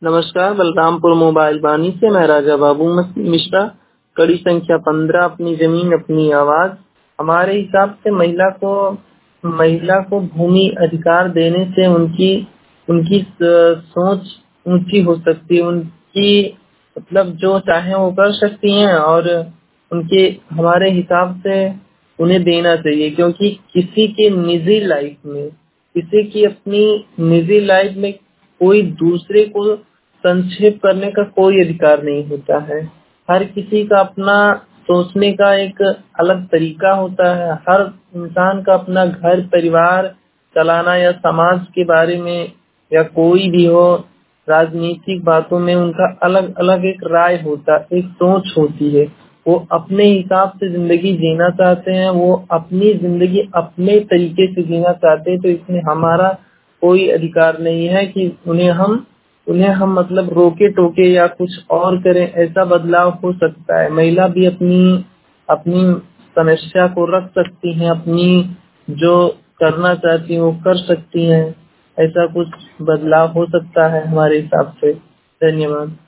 नमस्कार, बलरामपुर मोबाइल वाणी से मैं राजा बाबू मिश्रा। कड़ी संख्या 15, अपनी जमीन अपनी आवाज। हमारे हिसाब से महिला को भूमि अधिकार देने से उनकी उनकी सोच ऊंची हो सकती है। उनकी मतलब जो चाहे वो कर सकती हैं, और उनके हमारे हिसाब से उन्हें देना चाहिए, क्योंकि किसी की अपनी निजी लाइफ में कोई दूसरे को संक्षेप करने का कोई अधिकार नहीं होता है। हर किसी का अपना सोचने का एक अलग तरीका होता है। हर इंसान का अपना घर परिवार चलाना या समाज के बारे में या कोई भी हो, राजनीतिक बातों में उनका अलग अलग एक राय होता, एक सोच होती है। वो अपने हिसाब से जिंदगी जीना चाहते हैं, वो अपनी जिंदगी अपने तरीके से जीना चाहते हैं। तो इसमें हमारा कोई अधिकार नहीं है कि उन्हें हम मतलब रोके टोके या कुछ और करें। ऐसा बदलाव हो सकता है। महिला भी अपनी अपनी समस्या को रख सकती हैं, अपनी जो करना चाहती हैं वो कर सकती हैं। ऐसा कुछ बदलाव हो सकता है हमारे हिसाब से। धन्यवाद।